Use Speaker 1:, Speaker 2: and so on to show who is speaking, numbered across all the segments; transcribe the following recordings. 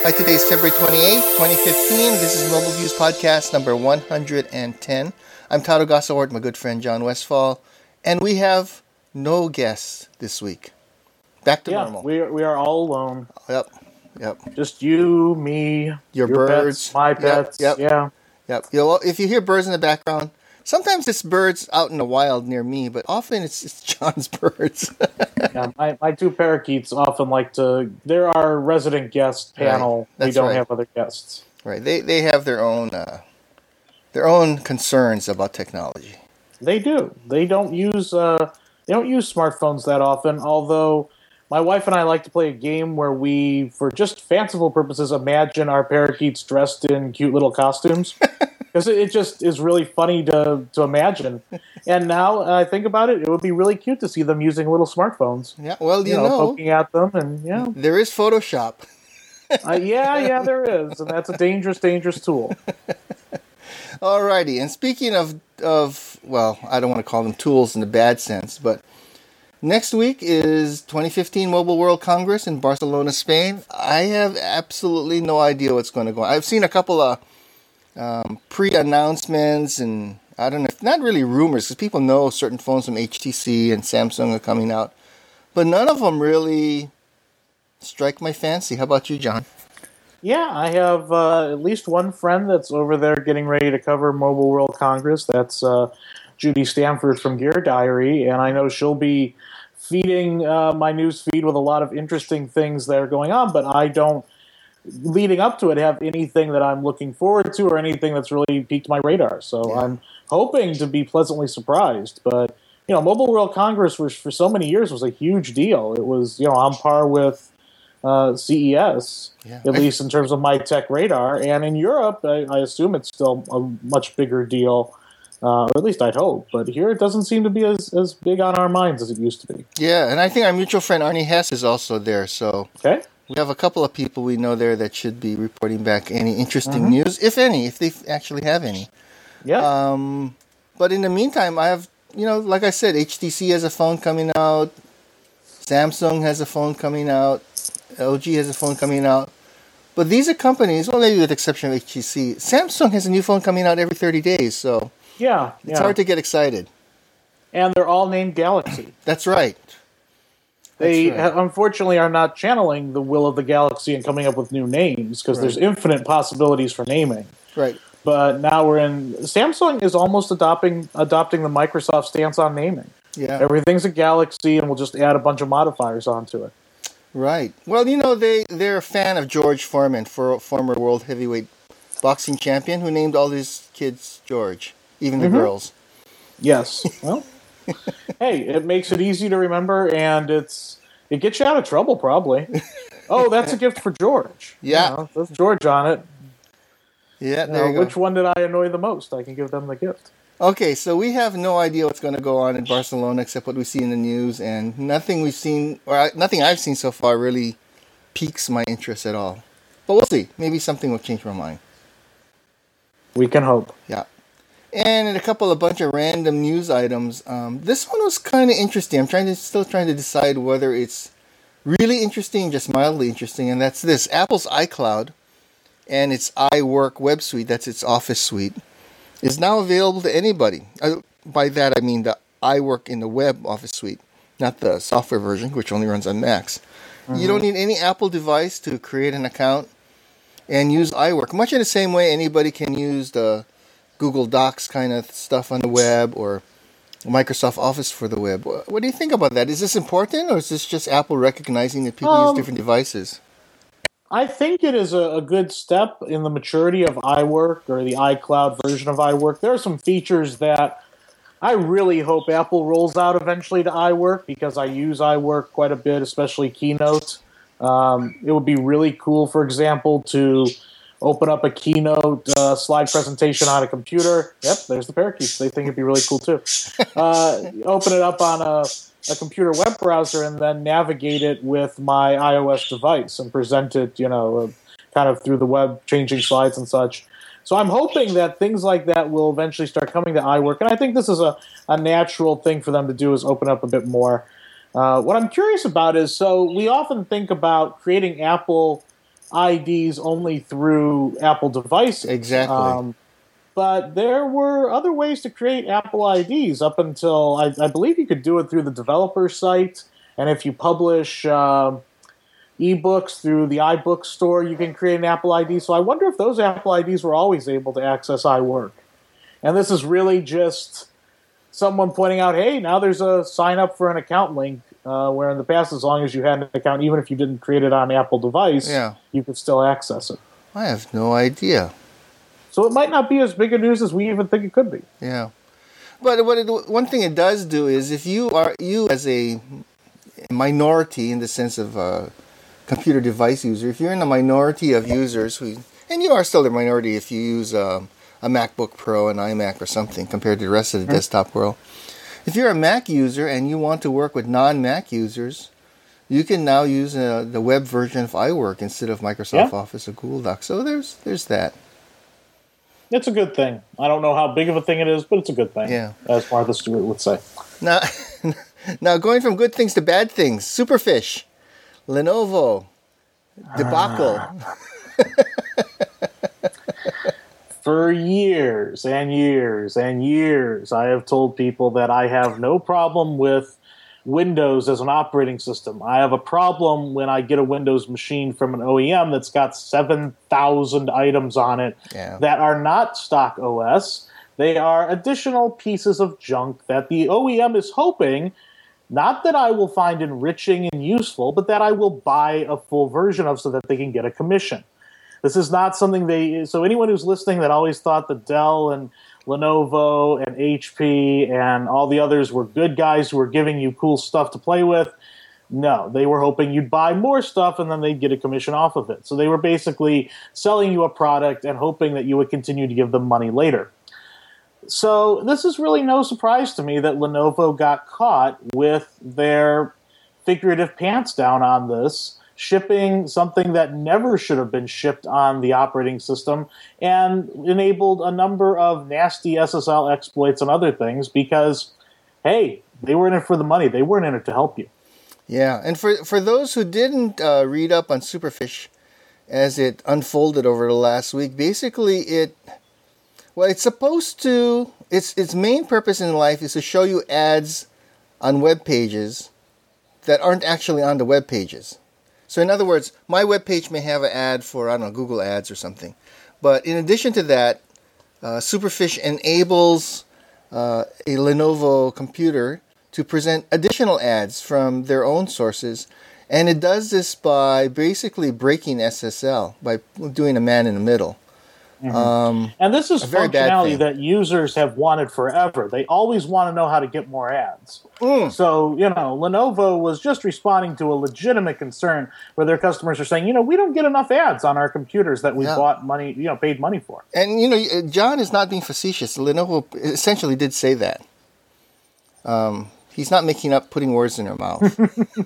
Speaker 1: Hi, today is February 28th, 2015. This is Mobile Views Podcast number 110. I'm Todd Ogasawara with my good friend John Westfall, and we have no guests this week. Back to normal.
Speaker 2: We are all alone.
Speaker 1: Yep.
Speaker 2: Just you, me,
Speaker 1: your birds,
Speaker 2: pets, my pets.
Speaker 1: Yep.
Speaker 2: Yeah.
Speaker 1: Well, if you hear birds in the background, sometimes it's birds out in the wild near me, but often it's John's birds.
Speaker 2: Yeah, my two parakeets often like to. They're our resident guest panel.
Speaker 1: Right.
Speaker 2: We don't
Speaker 1: right.
Speaker 2: have other guests.
Speaker 1: Right. They have their own concerns about technology.
Speaker 2: They do. They don't use smartphones that often. Although my wife and I like to play a game where we, for just fanciful purposes, imagine our parakeets dressed in cute little costumes. Because it just is really funny to imagine. And now I think about it, it would be really cute to see them using little smartphones.
Speaker 1: Yeah, well, you know
Speaker 2: poking at them, and yeah.
Speaker 1: There is Photoshop.
Speaker 2: Yeah, there is. And that's a dangerous, dangerous tool.
Speaker 1: Alrighty, and speaking of, well, I don't want to call them tools in the bad sense, but next week is 2015 Mobile World Congress in Barcelona, Spain. I have absolutely no idea what's going to go on. I've seen a couple of pre-announcements, and I don't know, not really rumors, because people know certain phones from HTC and Samsung are coming out, but none of them really strike my fancy. How about you, John?
Speaker 2: Yeah, I have at least one friend that's over there getting ready to cover Mobile World Congress. That's Judy Stanford from Gear Diary, and I know she'll be feeding my news feed with a lot of interesting things that are going on, but I don't, leading up to it, have anything that I'm looking forward to or anything that's really piqued my radar. So yeah. I'm hoping to be pleasantly surprised. But, Mobile World Congress for so many years was a huge deal. It was, on par with CES, at least in terms of my tech radar. And in Europe, I assume it's still a much bigger deal, or at least I'd hope. But here it doesn't seem to be as big on our minds as it used to be.
Speaker 1: Yeah, and I think our mutual friend Arnie Hess is also there. So
Speaker 2: okay.
Speaker 1: We have a couple of people we know there that should be reporting back any interesting news, if any, if they actually have any.
Speaker 2: Yeah.
Speaker 1: But in the meantime, I have, like I said, HTC has a phone coming out. Samsung has a phone coming out. LG has a phone coming out. But these are companies, well, maybe with the exception of HTC. Samsung has a new phone coming out every 30 days, so it's hard to get excited.
Speaker 2: And they're all named Galaxy.
Speaker 1: That's right.
Speaker 2: They unfortunately are not channeling the will of the galaxy and coming up with new names because there's infinite possibilities for naming.
Speaker 1: Right.
Speaker 2: But now Samsung is almost adopting the Microsoft stance on naming.
Speaker 1: Yeah.
Speaker 2: Everything's a Galaxy, and we'll just add a bunch of modifiers onto it.
Speaker 1: Right. Well, they're a fan of George Foreman, former world heavyweight boxing champion, who named all his kids George, even the girls.
Speaker 2: Yes. Well. Hey, it makes it easy to remember, and it gets you out of trouble, probably. Oh, that's a gift for George.
Speaker 1: Yeah.
Speaker 2: There's George on it.
Speaker 1: Yeah, there you go.
Speaker 2: Which one did I annoy the most? I can give them the gift.
Speaker 1: Okay, so we have no idea what's going to go on in Barcelona except what we see in the news, and nothing I've seen so far really piques my interest at all. But we'll see. Maybe something will change my mind.
Speaker 2: We can hope.
Speaker 1: Yeah. And a bunch of random news items. This one was kind of interesting. I'm still trying to decide whether it's really interesting, just mildly interesting. And that's this: Apple's iCloud and its iWork web suite, that's its Office suite, is now available to anybody. By that I mean the iWork in the web Office suite, not the software version, which only runs on Macs. You don't need any Apple device to create an account and use iWork. Much in the same way anybody can use the Google Docs kind of stuff on the web or Microsoft Office for the web. What do you think about that? Is this important, or is this just Apple recognizing that people use different devices?
Speaker 2: I think it is a good step in the maturity of iWork, or the iCloud version of iWork. There are some features that I really hope Apple rolls out eventually to iWork, because I use iWork quite a bit, especially Keynote. It would be really cool, for example, to open up a Keynote slide presentation on a computer. Yep, there's the parakeets. They think it'd be really cool, too. Open it up on a computer web browser and then navigate it with my iOS device and present it, kind of through the web, changing slides and such. So I'm hoping that things like that will eventually start coming to iWork. And I think this is a natural thing for them to do, is open up a bit more. What I'm curious about is, so we often think about creating Apple IDs only through Apple devices.
Speaker 1: Exactly.
Speaker 2: But there were other ways to create Apple IDs up until I believe you could do it through the developer site, and if you publish ebooks through the iBook store, you can create an Apple ID. So I wonder if those Apple IDs were always able to access iWork. And this is really just someone pointing out, hey, now there's a sign up for an account link, where in the past, as long as you had an account, even if you didn't create it on an Apple device, you could still access it.
Speaker 1: I have no idea.
Speaker 2: So it might not be as big a news as we even think it could be.
Speaker 1: Yeah. But one thing it does do is if you as a minority in the sense of computer device user, if you're in a minority of users and you are still the minority if you use a MacBook Pro, an iMac or something compared to the rest of the desktop world. If you're a Mac user and you want to work with non-Mac users, you can now use the web version of iWork instead of Microsoft Office or Google Docs. So there's that.
Speaker 2: It's a good thing. I don't know how big of a thing it is, but it's a good thing, as Martha Stewart would say.
Speaker 1: Now going from good things to bad things, Superfish, Lenovo, debacle.
Speaker 2: For years and years and years, I have told people that I have no problem with Windows as an operating system. I have a problem when I get a Windows machine from an OEM that's got 7,000 items on it that are not stock OS. They are additional pieces of junk that the OEM is hoping, not that I will find enriching and useful, but that I will buy a full version of so that they can get a commission. This is not something so anyone who's listening that always thought that Dell and Lenovo and HP and all the others were good guys who were giving you cool stuff to play with, no, they were hoping you'd buy more stuff and then they'd get a commission off of it. So they were basically selling you a product and hoping that you would continue to give them money later. So this is really no surprise to me that Lenovo got caught with their figurative pants down on this, shipping something that never should have been shipped on the operating system and enabled a number of nasty SSL exploits and other things because, hey, they were in it for the money. They weren't in it to help you.
Speaker 1: Yeah, and for those who didn't read up on Superfish as it unfolded over the last week, basically it's supposed to, its main purpose in life is to show you ads on web pages that aren't actually on the web pages. So in other words, my web page may have an ad for, I don't know, Google Ads or something. But in addition to that, Superfish enables a Lenovo computer to present additional ads from their own sources. And it does this by basically breaking SSL, by doing a man in the middle.
Speaker 2: Mm-hmm. And this is functionality that users have wanted forever. They always want to know how to get more ads. So, Lenovo was just responding to a legitimate concern where their customers are saying, we don't get enough ads on our computers that we bought money, paid money for.
Speaker 1: And, John is not being facetious. Lenovo essentially did say that. He's not making up, putting words in their mouth.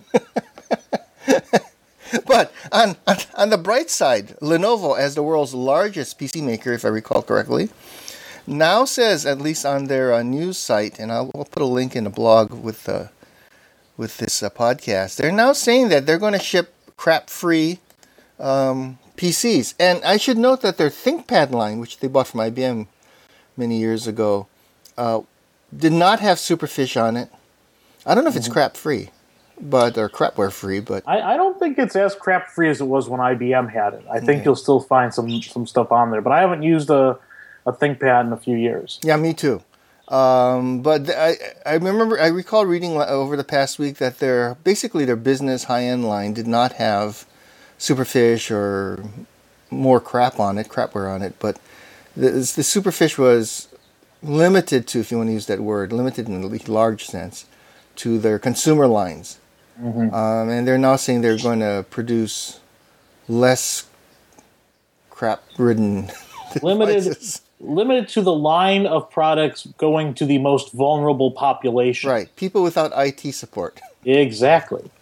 Speaker 1: But on the bright side, Lenovo, as the world's largest PC maker, if I recall correctly, now says, at least on their news site, and I'll put a link in the blog with this podcast, they're now saying that they're going to ship crap-free PCs. And I should note that their ThinkPad line, which they bought from IBM many years ago, did not have Superfish on it. I don't know if it's crap-free. Or crapware free, but
Speaker 2: I don't think it's as crap free as it was when IBM had it. I think you'll still find some stuff on there, but I haven't used a ThinkPad in a few years.
Speaker 1: Yeah, me too. But I recall reading over the past week that their business high-end line did not have Superfish or more crapware on it, but the Superfish was limited to, if you want to use that word, limited in a large sense, to their consumer lines. Mm-hmm. And they're now saying they're going to produce less crap-ridden devices.
Speaker 2: Limited to the line of products going to the most vulnerable population.
Speaker 1: Right, people without IT support.
Speaker 2: Exactly.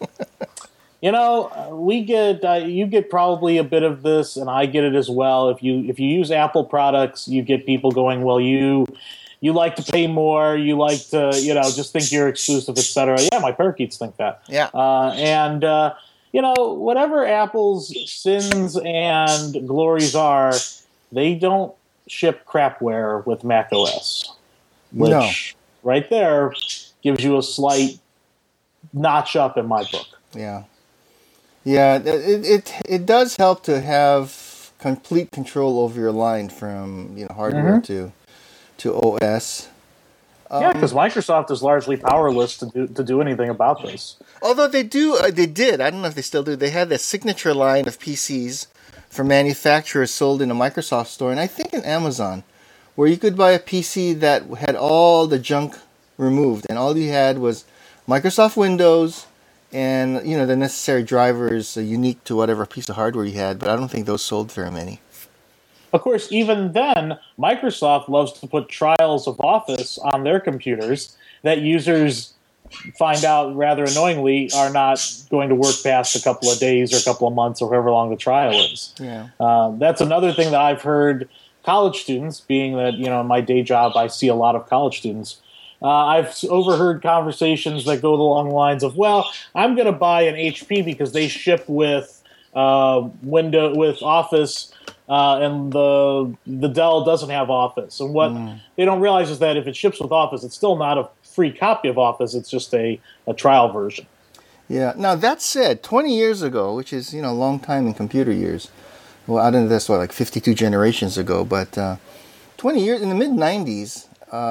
Speaker 2: We get you get probably a bit of this, and I get it as well. If you use Apple products, you get people going, well, you like to pay more. You like to, just think you're exclusive, etc. Yeah, my parakeets think that.
Speaker 1: Yeah.
Speaker 2: whatever Apple's sins and glories are, they don't ship crapware with Mac OS, which right there gives you a slight notch up in my book.
Speaker 1: Yeah. Yeah, it does help to have complete control over your line from hardware to OS.
Speaker 2: Yeah, because Microsoft is largely powerless to do anything about this.
Speaker 1: Although they did. I don't know if they still do. They had the signature line of PCs for manufacturers sold in a Microsoft store, and I think in Amazon, where you could buy a PC that had all the junk removed, and all you had was Microsoft Windows and the necessary drivers unique to whatever piece of hardware you had. But I don't think those sold very many.
Speaker 2: Of course, even then, Microsoft loves to put trials of Office on their computers that users find out rather annoyingly are not going to work past a couple of days or a couple of months or however long the trial is.
Speaker 1: Yeah.
Speaker 2: That's another thing that I've heard college students, being that, in my day job I see a lot of college students, I've overheard conversations that go along the lines of, well, I'm going to buy an HP because they ship with with Office, and the Dell doesn't have Office. And what they don't realize is that if it ships with Office, it's still not a free copy of Office. It's just a trial version.
Speaker 1: Yeah. Now, that said, 20 years ago, which is, a long time in computer years, well, I don't know, that's like 52 generations ago, but 20 years, in the mid-90s,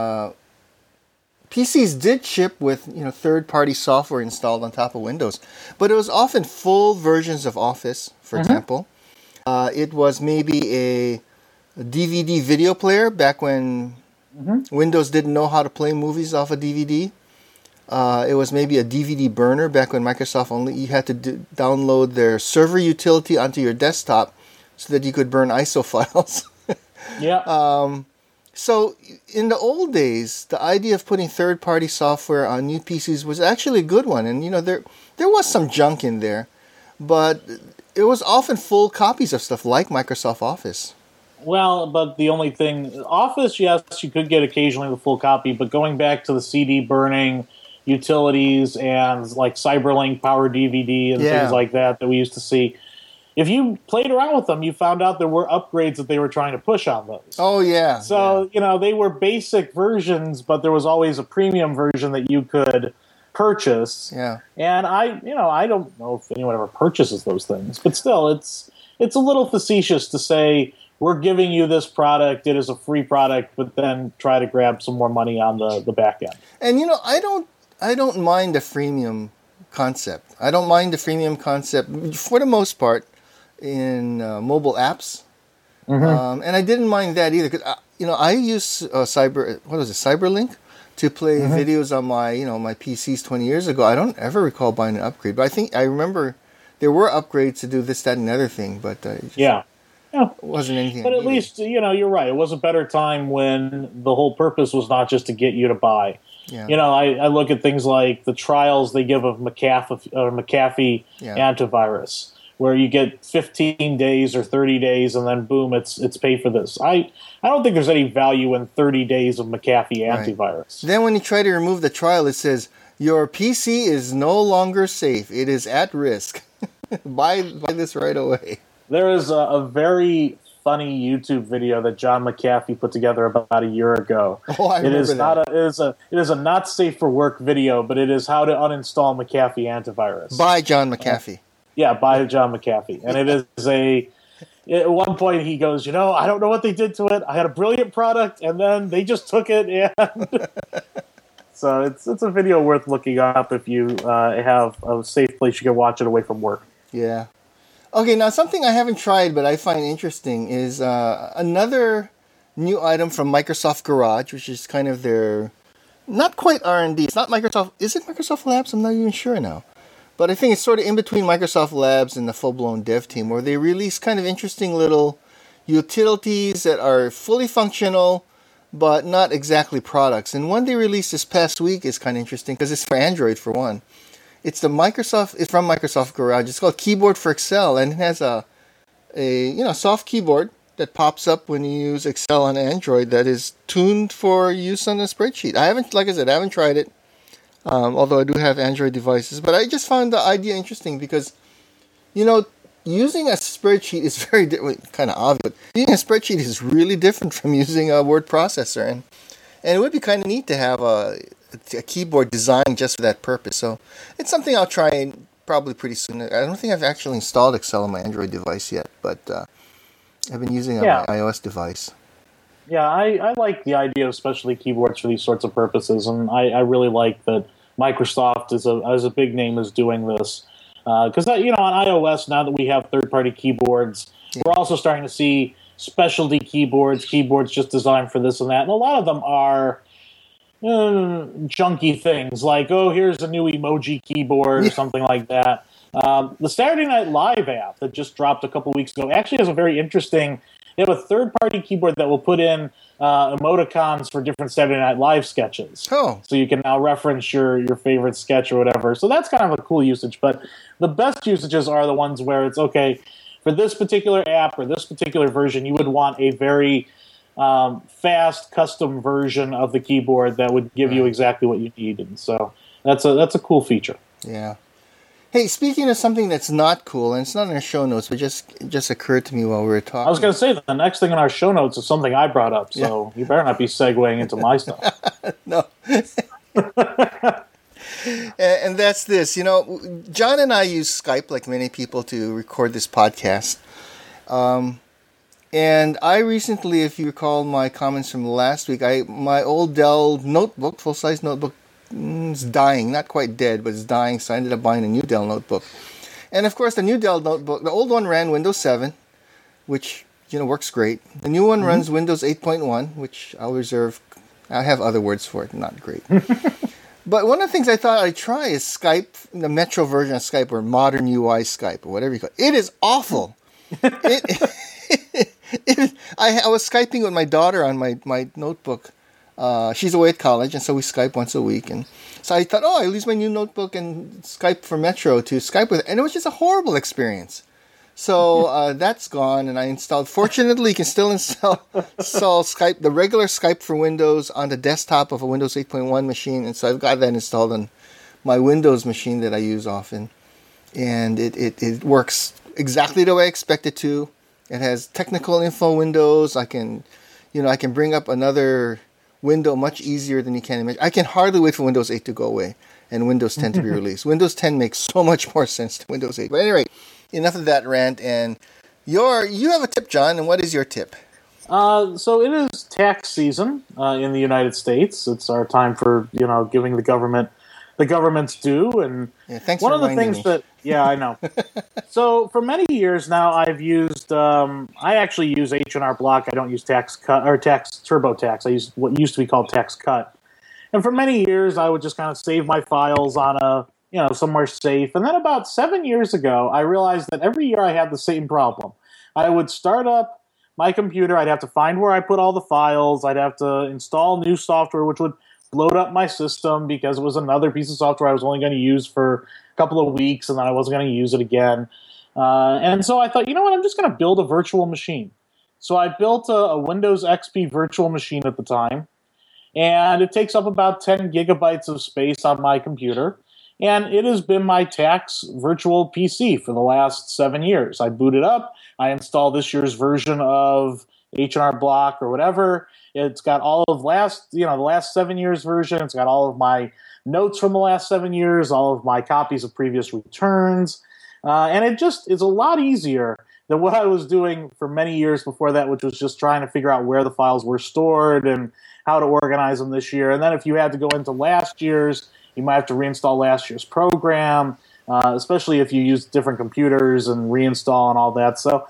Speaker 1: PCs did ship with, third-party software installed on top of Windows, but it was often full versions of Office, for example. It was maybe a DVD video player back when Windows didn't know how to play movies off a DVD. It was maybe a DVD burner back when Microsoft you had to download their server utility onto your desktop so that you could burn ISO files.
Speaker 2: Yeah.
Speaker 1: So in the old days, the idea of putting third-party software on new PCs was actually a good one, and there was some junk in there, but it was often full copies of stuff like Microsoft Office.
Speaker 2: Well, but the only thing, Office, yes, you could get occasionally the full copy, but going back to the CD burning utilities and like CyberLink Power DVD and things like that we used to see, if you played around with them, you found out there were upgrades that they were trying to push on those.
Speaker 1: Oh, yeah.
Speaker 2: So, they were basic versions, but there was always a premium version that you could purchase.
Speaker 1: Yeah.
Speaker 2: And I don't know if anyone ever purchases those things, but still, it's a little facetious to say, we're giving you this product, it is a free product, but then try to grab some more money on the back end.
Speaker 1: And, I don't mind the freemium concept. I don't mind the freemium concept for the most part in mobile apps. And I didn't mind that either because I use CyberLink to play videos on my my PCs 20 years ago. I don't ever recall buying an upgrade, but I remember there were upgrades to do this, that, and the other thing. But it wasn't anything.
Speaker 2: But at least you're right. It was a better time when the whole purpose was not just to get you to buy.
Speaker 1: Yeah.
Speaker 2: I look at things like the trials they give of McAfee antivirus, where you get 15 days or 30 days, and then boom, it's pay for this. I don't think there's any value in 30 days of McAfee antivirus.
Speaker 1: Then when you try to remove the trial, it says your PC is no longer safe. It is at risk. buy this right away.
Speaker 2: There is a very funny YouTube video that John McAfee put together about a year ago.
Speaker 1: Oh, I remember that.
Speaker 2: It is a not safe for work video, but it is how to uninstall McAfee antivirus.
Speaker 1: By John McAfee.
Speaker 2: Yeah, by John McAfee. And it is at one point he goes, I don't know what they did to it. I had a brilliant product, and then they just took it. And so it's a video worth looking up if you have a safe place you can watch it away from work.
Speaker 1: Yeah. Okay, now something I haven't tried but I find interesting is another new item from Microsoft Garage, which is kind of their, not quite R&D. It's not Microsoft. Is it Microsoft Labs? I'm not even sure now. But I think it's sort of in between Microsoft Labs and the full-blown dev team, where they release kind of interesting little utilities that are fully functional, but not exactly products. And one they released this past week is kind of interesting because it's for Android, for one. It's from Microsoft Garage. It's called Keyboard for Excel, and it has a soft keyboard that pops up when you use Excel on Android that is tuned for use on a spreadsheet. I haven't tried it. Although I do have Android devices. But I just found the idea interesting because You know, using a spreadsheet is very kind of obvious. But using a spreadsheet is really different from using a word processor, and it would be kind of neat to have a keyboard designed just for that purpose. So it's something I'll try probably pretty soon. I don't think I've actually installed Excel on my Android device yet, but I've been using it on my iOS device.
Speaker 2: Yeah, I like the idea of specialty keyboards for these sorts of purposes, and I really like that Microsoft as a big name is doing this. Because on iOS, now that we have third-party keyboards, we're also starting to see specialty keyboards just designed for this and that, and a lot of them are junky things like, oh, here's a new emoji keyboard or something like that. The Saturday Night Live app that just dropped a couple weeks ago actually has a very interesting. They have a third-party keyboard that will put in emoticons for different Saturday Night Live sketches.
Speaker 1: Oh.
Speaker 2: So you can now reference your favorite sketch or whatever. So that's kind of a cool usage. But the best usages are the ones where it's, okay, for this particular app or this particular version, you would want a very fast custom version of the keyboard that would give you exactly what you need. And so that's a cool feature.
Speaker 1: Yeah. Hey, speaking of something that's not cool, and it's not in our show notes, but it just occurred to me while we were talking.
Speaker 2: I was going to say that the next thing in our show notes is something I brought up, so you better not be segueing into my stuff.
Speaker 1: No. And that's this. John and I use Skype, like many people, to record this podcast. And I recently, if you recall my comments from last week, my old Dell notebook, full-size notebook, it's dying, not quite dead, but it's dying, so I ended up buying a new Dell notebook. And of course, the new Dell notebook, the old one ran Windows 7, which, works great. The new one runs Windows 8.1, which I have other words for it, not great. But one of the things I thought I'd try is Skype, the Metro version of Skype, or Modern UI Skype, or whatever you call it. It is awful. I was Skyping with my daughter on my notebook. She's away at college, and so we Skype once a week. And so I thought, I'll use my new notebook and Skype for Metro to Skype with it. And it was just a horrible experience. So that's gone, and I installed. Fortunately, you can still install Skype, the regular Skype for Windows, on the desktop of a Windows 8.1 machine. And so I've got that installed on my Windows machine that I use often. And it works exactly the way I expect it to. It has technical info windows. I can bring up another window much easier than you can imagine. I can hardly wait for Windows 8 to go away and Windows 10 to be released. Windows 10 makes so much more sense than Windows 8. But anyway, enough of that rant. And you have a tip, John, and what is your tip?
Speaker 2: So it is tax season in the United States. It's our time for giving the government's due. And
Speaker 1: thanks
Speaker 2: one
Speaker 1: for
Speaker 2: of the things
Speaker 1: me.
Speaker 2: I know. So for many years now, I've used. I actually use H&R Block. I don't use TaxCut or TurboTax. I use what used to be called TaxCut. And for many years, I would just kind of save my files on somewhere safe. And then about 7 years ago, I realized that every year I had the same problem. I would start up my computer. I'd have to find where I put all the files. I'd have to install new software, which would load up my system because it was another piece of software I was only going to use for a couple of weeks, and then I wasn't going to use it again. And so I thought, you know what, I'm just going to build a virtual machine. So I built a Windows XP virtual machine at the time, and it takes up about 10 gigabytes of space on my computer, and it has been my tax virtual PC for the last 7 years. I boot it up, I install this year's version of H&R Block or whatever. It's got all of the last 7 years version. It's got all of my notes from the last 7 years, all of my copies of previous returns. And it just is a lot easier than what I was doing for many years before that, which was just trying to figure out where the files were stored and how to organize them this year. And then if you had to go into last year's, you might have to reinstall last year's program, especially if you use different computers and reinstall and all that. So,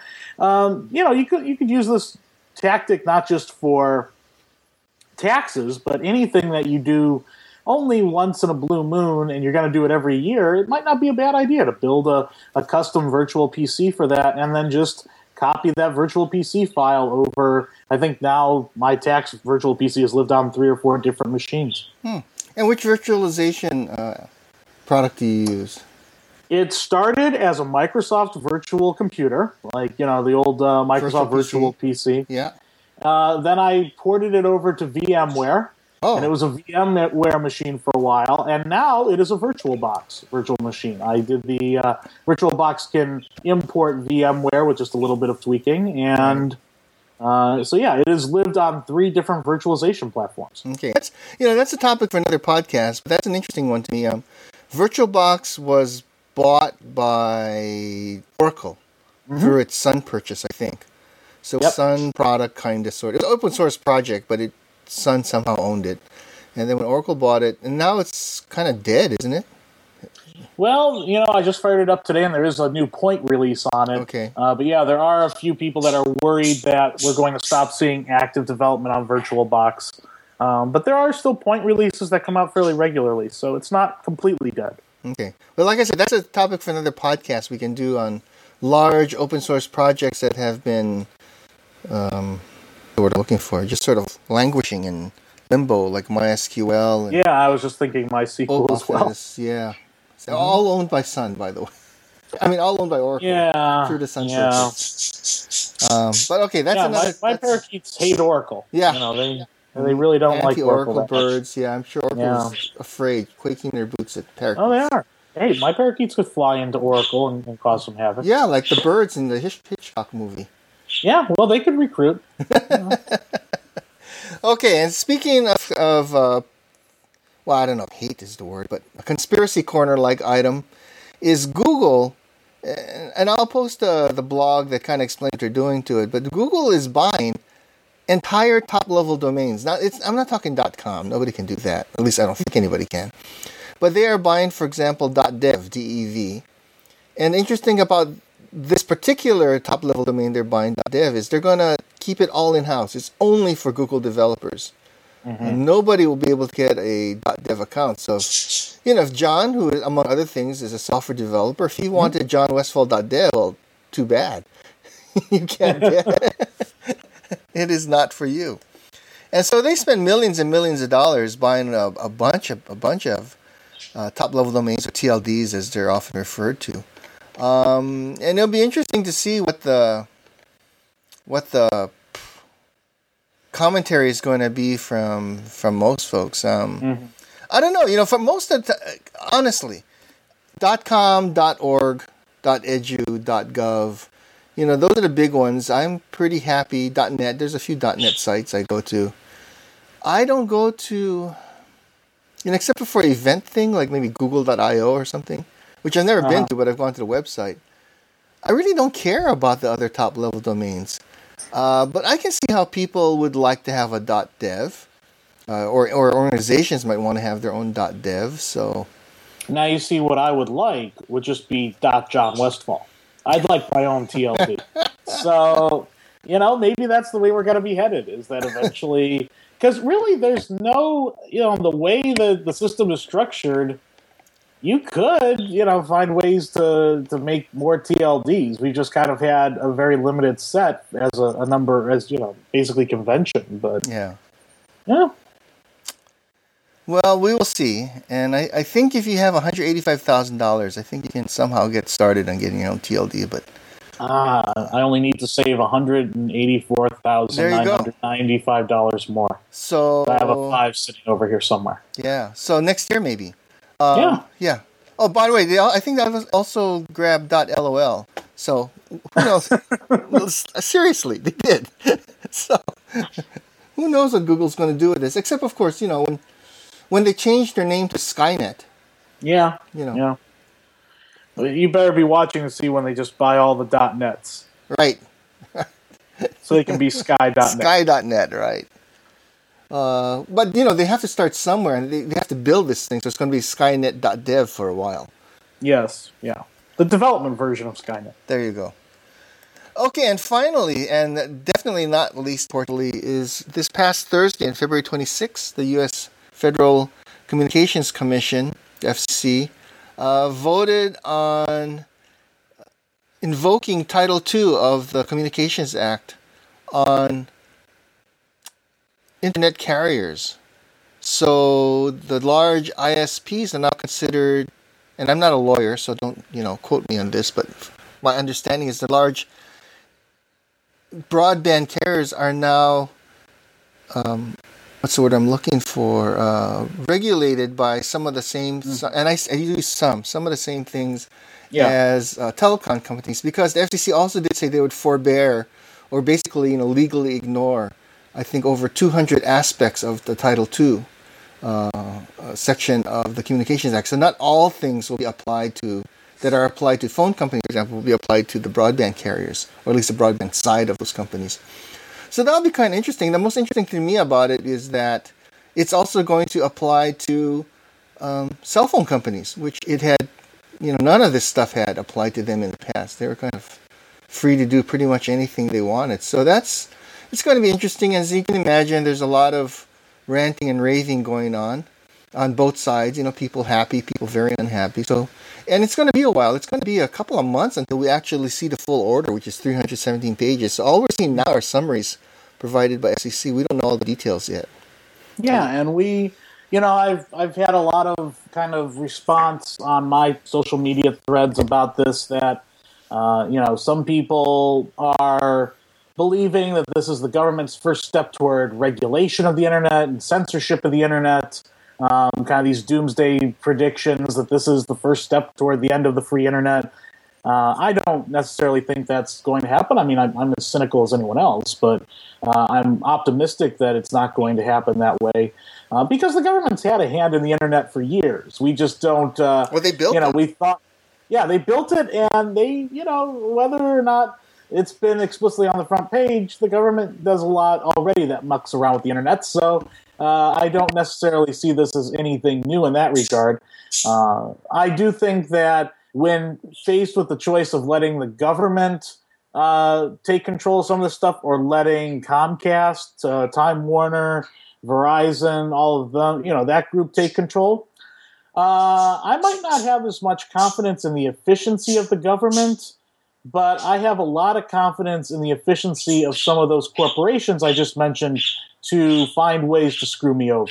Speaker 2: you could use this tactic not just for taxes, but anything that you do only once in a blue moon and you're going to do it every year. It might not be a bad idea to build a custom virtual PC for that and then just copy that virtual PC file over. I think now my tax virtual PC has lived on 3 or 4 different machines.
Speaker 1: And which virtualization product do you use?
Speaker 2: It started as a Microsoft virtual computer, like, the old Microsoft virtual PC.
Speaker 1: Yeah.
Speaker 2: Then I ported it over to VMware. And it was a VMware machine for a while, and now it is a VirtualBox virtual machine. I did the VirtualBox can import VMware with just a little bit of tweaking, and so yeah, it has lived on 3 different virtualization platforms.
Speaker 1: Okay, that's a topic for another podcast, but that's an interesting one to me. VirtualBox was bought by Oracle through its Sun purchase, I think. So Sun product kind of sort of, it's an open source project, but Sun somehow owned it. And then when Oracle bought it, and now it's kind of dead, isn't it?
Speaker 2: Well, I just fired it up today, and there is a new Point release on it.
Speaker 1: Okay.
Speaker 2: But yeah, there are a few people that are worried that we're going to stop seeing active development on VirtualBox. But there are still Point releases that come out fairly regularly, so it's not completely dead.
Speaker 1: Okay. Well, like I said, that's a topic for another podcast we can do on large open source projects that have been, what we're looking for, just sort of languishing in limbo, like MySQL. And
Speaker 2: yeah, I was just thinking MySQL as well.
Speaker 1: Yeah. So all owned by Sun, by the way. I mean, all owned by Oracle.
Speaker 2: Yeah.
Speaker 1: Through the Sun purchase. But okay, that's another...
Speaker 2: My parakeets hate Oracle.
Speaker 1: Yeah.
Speaker 2: They really don't like
Speaker 1: Oracle birds. Yeah, I'm sure Oracle is afraid, quaking their boots at parakeets.
Speaker 2: Oh, they are. Hey, my parakeets could fly into Oracle and cause some havoc.
Speaker 1: Yeah, like the birds in the Hitchcock movie.
Speaker 2: Yeah, well, they could recruit.
Speaker 1: Okay, and speaking of well, I don't know if hate is the word, but a conspiracy corner-like item is Google, and I'll post the blog that kind of explains what they're doing to it, but Google is buying entire top-level domains. Now, I'm not talking .com. Nobody can do that. At least I don't think anybody can. But they are buying, for example, .dev, D-E-V. And interesting about this particular top-level domain they're buying, .dev, is they're going to keep it all in-house. It's only for Google developers. And nobody will be able to get a .dev account. So, if John, who, among other things, is a software developer, if he wanted johnwestfall.dev, well, too bad. You can't get it. It is not for you. And so they spend millions and millions of dollars buying a bunch of top-level domains, or TLDs, as they're often referred to. And it'll be interesting to see what the commentary is going to be from most folks. I don't know. For most of honestly, .com, .org, .edu, .gov, those are the big ones. I'm pretty happy. .net. There's a few .net sites I go to. I don't go to, except for an event thing, like maybe Google.io or something, which I've never been to, but I've gone to the website. I really don't care about the other top-level domains. But I can see how people would like to have a .dev, or organizations might want to have their own .dev. So
Speaker 2: now you see what I would like would just be .John Westfall. I'd like my own TLD. So, maybe that's the way we're going to be headed, is that eventually... Because really, there's no... the way the system is structured, you could, find ways to make more TLDs. We just kind of had a very limited set as a number, as, basically convention. But
Speaker 1: yeah.
Speaker 2: Yeah.
Speaker 1: Well, we will see. And I think if you have $185,000, I think you can somehow get started on getting your own TLD. But
Speaker 2: I only need to save $184,995 more.
Speaker 1: So
Speaker 2: I have a 5 sitting over here somewhere.
Speaker 1: Yeah. So next year, maybe.
Speaker 2: Yeah.
Speaker 1: Oh, by the way, I think that was also grabbed .lol. So who knows? Seriously, they did. So who knows what Google's going to do with this? Except, of course, when they changed their name to Skynet.
Speaker 2: Yeah. Yeah. You better be watching to see when they just buy all the .nets.
Speaker 1: Right.
Speaker 2: So they can be Sky.net.
Speaker 1: Sky.net, right. But, they have to start somewhere, and they have to build this thing, so it's going to be Skynet.dev for a while.
Speaker 2: Yes, yeah. The development version of Skynet.
Speaker 1: There you go. Okay, and finally, and definitely not least importantly, is this past Thursday, on February 26th, the U.S. Federal Communications Commission, the FCC, voted on invoking Title II of the Communications Act on internet carriers. So the large ISPs are now considered, and I'm not a lawyer, so don't quote me on this, but my understanding is the large broadband carriers are now what's the word I'm looking for? Regulated by some of the same, and I use some of the same things as telecom companies, because the FCC also did say they would forbear, or basically, legally ignore, I think, over 200 aspects of the Title II section of the Communications Act. So not all things will be applied to, that are applied to phone companies, for example, will be applied to the broadband carriers, or at least the broadband side of those companies. So that'll be kind of interesting. The most interesting to me about it is that it's also going to apply to cell phone companies, which it had, none of this stuff had applied to them in the past. They were kind of free to do pretty much anything they wanted. So it's going to be interesting. As you can imagine, there's a lot of ranting and raving going on both sides. People happy, people very unhappy. And it's going to be a while. It's going to be a couple of months until we actually see the full order, which is 317 pages. So all we're seeing now are summaries provided by FCC. We don't know all the details yet.
Speaker 2: Yeah, and I've had a lot of kind of response on my social media threads about this, that, some people are believing that this is the government's first step toward regulation of the internet and censorship of the internet. Kind of these doomsday predictions that this is the first step toward the end of the free internet. I don't necessarily think that's going to happen. I mean, I'm as cynical as anyone else, but I'm optimistic that it's not going to happen that way because the government's had a hand in the internet for years. We just don't.
Speaker 1: Well, they built it.
Speaker 2: We thought, they built it, and they, whether or not it's been explicitly on the front page, the government does a lot already that mucks around with the internet. So. I don't necessarily see this as anything new in that regard. I do think that when faced with the choice of letting the government take control of some of this stuff, or letting Comcast, Time Warner, Verizon, all of them, that group take control, I might not have as much confidence in the efficiency of the government, but I have a lot of confidence in the efficiency of some of those corporations I just mentioned to find ways to screw me over.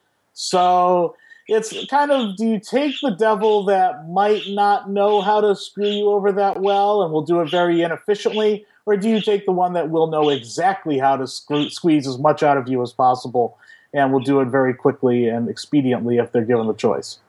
Speaker 2: So it's kind of, do you take the devil that might not know how to screw you over that well and will do it very inefficiently, or do you take the one that will know exactly how to squeeze as much out of you as possible and will do it very quickly and expediently if they're given the choice?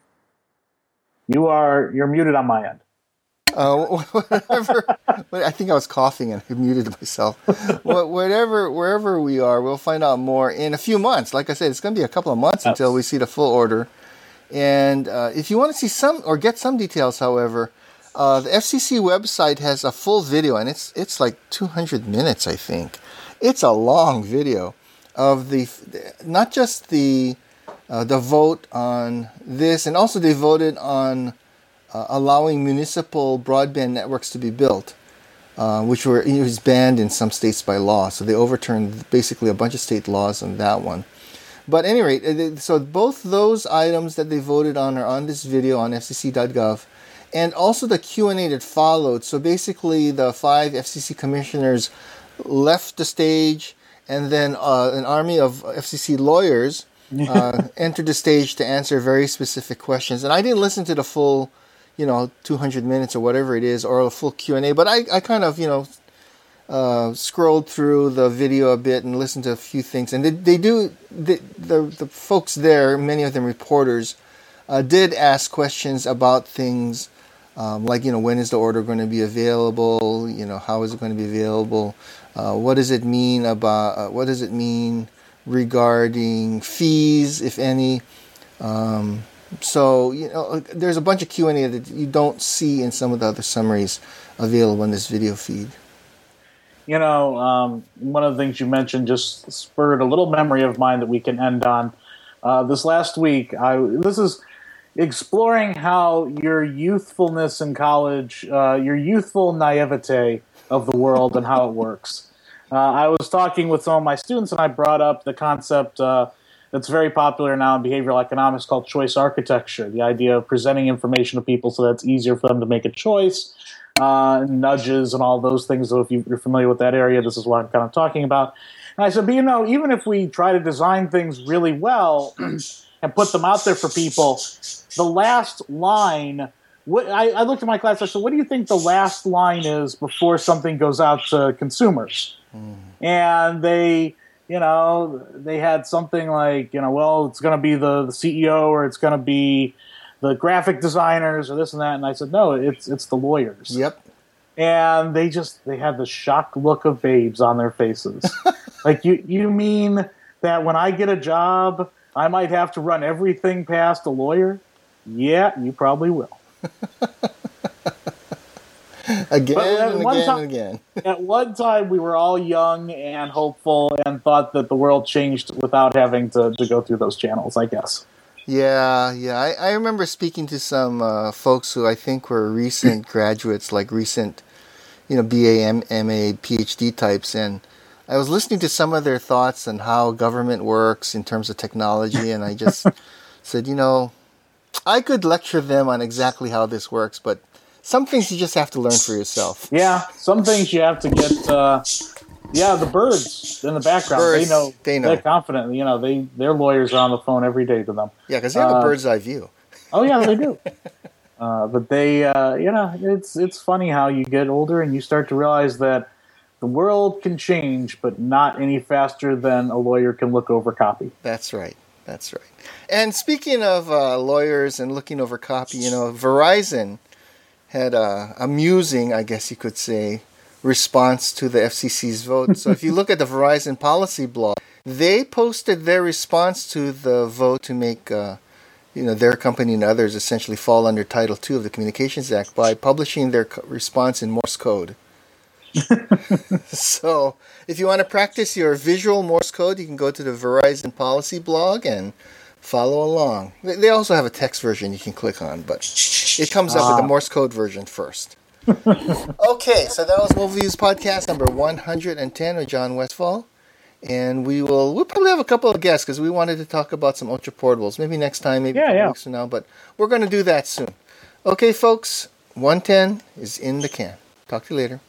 Speaker 2: You're muted on my end.
Speaker 1: Whatever. I think I was coughing and I muted myself. Wherever we are, we'll find out more in a few months. Like I said, it's going to be a couple of months until we see the full order. And if you want to see some or get some details, however, the FCC website has a full video, and it's like 200 minutes, I think. It's a long video of not just the vote on this, and also they voted on allowing municipal broadband networks to be built, which was banned in some states by law. So they overturned basically a bunch of state laws on that one. But at any rate, so both those items that they voted on are on this video on fcc.gov, and also the Q&A that followed. So basically the 5 FCC commissioners left the stage, and then an army of FCC lawyers entered the stage to answer very specific questions. And I didn't listen to the full 200 minutes or whatever it is, or a full Q&A. But I kind of, scrolled through the video a bit and listened to a few things. And the folks there, many of them reporters, did ask questions about things like, when is the order going to be available? How is it going to be available? What does it mean regarding fees, if any? So, there's a bunch of Q&A that you don't see in some of the other summaries available in this video feed.
Speaker 2: One of the things you mentioned just spurred a little memory of mine that we can end on. This last week, this is exploring how your youthfulness in college, your youthful naivete of the world and how it works. I was talking with some of my students, and I brought up the concept that's very popular now in behavioral economics called choice architecture, the idea of presenting information to people so that it's easier for them to make a choice, nudges and all those things. So if you're familiar with that area, this is what I'm kind of talking about. And I said, but even if we try to design things really well and put them out there for people, the last line, I looked at my class, I said, what do you think the last line is before something goes out to consumers? And they they had something like, well, it's going to be the CEO, or it's going to be the graphic designers, or this and that. And I said, no, it's the lawyers.
Speaker 1: Yep.
Speaker 2: And they had the shocked look of babes on their faces. Like, you mean that when I get a job, I might have to run everything past a lawyer? Yeah, you probably will.
Speaker 1: Again.
Speaker 2: At one time, we were all young and hopeful and thought that the world changed without having to go through those channels, I guess.
Speaker 1: Yeah. I remember speaking to some folks who I think were recent graduates, like recent, BA, MA, PhD types, and I was listening to some of their thoughts on how government works in terms of technology, and I just said, I could lecture them on exactly how this works, but some things you just have to learn for yourself.
Speaker 2: Yeah, some things you have to get. The birds in the background, they know. They're confident. Their lawyers are on the phone every day to them.
Speaker 1: Yeah, because they have a bird's eye view.
Speaker 2: Oh yeah, they do. But they, it's funny how you get older and you start to realize that the world can change, but not any faster than a lawyer can look over copy.
Speaker 1: That's right. And speaking of lawyers and looking over copy, Verizon had a amusing, I guess you could say, response to the FCC's vote. So if you look at the Verizon policy blog, they posted their response to the vote to make their company and others essentially fall under Title II of the Communications Act by publishing their response in Morse code. So if you want to practice your visual Morse code, you can go to the Verizon policy blog and follow along. They also have a text version you can click on, but it comes up with the Morse code version first. Okay, so that was Movie's podcast number 110 with John Westfall. And we'll probably have a couple of guests because we wanted to talk about some Ultra Portables. Maybe next time, maybe a couple weeks from now, but we're going to do that soon. Okay, folks, 110 is in the can. Talk to you later.